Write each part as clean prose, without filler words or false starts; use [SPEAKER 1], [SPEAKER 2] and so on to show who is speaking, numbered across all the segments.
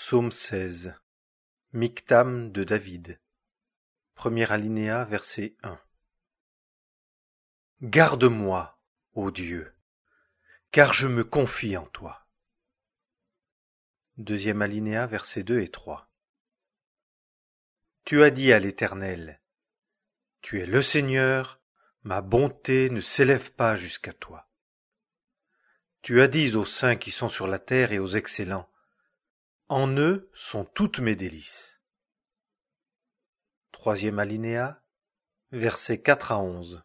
[SPEAKER 1] Psaume 16. Michtam de David. Premier alinéa, verset 1. Garde-moi, ô Dieu, car je me confie en toi. Deuxième alinéa, versets 2 et 3. Tu as dit à l'Éternel, tu es le Seigneur, ma bonté ne s'élève pas jusqu'à toi. Tu as dit aux saints qui sont sur la terre et aux excellents, en eux sont toutes mes délices. Troisième alinéa, versets 4 à 11.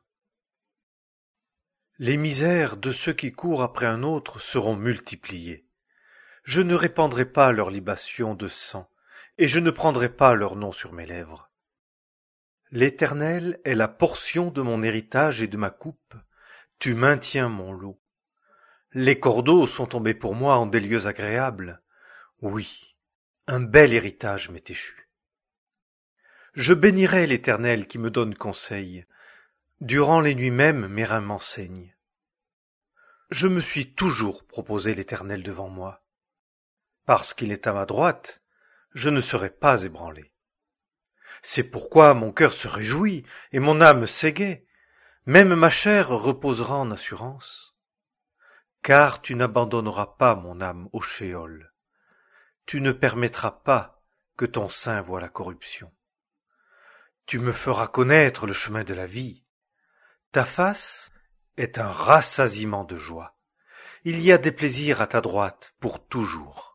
[SPEAKER 1] Les misères de ceux qui courent après un autre seront multipliées. Je ne répandrai pas leurs libations de sang, et je ne prendrai pas leur nom sur mes lèvres. L'Éternel est la portion de mon héritage et de ma coupe. Tu maintiens mon lot. Les cordeaux sont tombés pour moi en des lieux agréables. Oui, un bel héritage m'est échu. Je bénirai l'Éternel qui me donne conseil. Durant les nuits même, mes reins m'enseignent. Je me suis toujours proposé l'Éternel devant moi. Parce qu'il est à ma droite, je ne serai pas ébranlé. C'est pourquoi mon cœur se réjouit et mon âme s'égaie. Même ma chair reposera en assurance. Car tu n'abandonneras pas mon âme au shéol. Tu ne permettras pas que ton sein voie la corruption. Tu me feras connaître le chemin de la vie. Ta face est un rassasiement de joie. Il y a des plaisirs à ta droite pour toujours.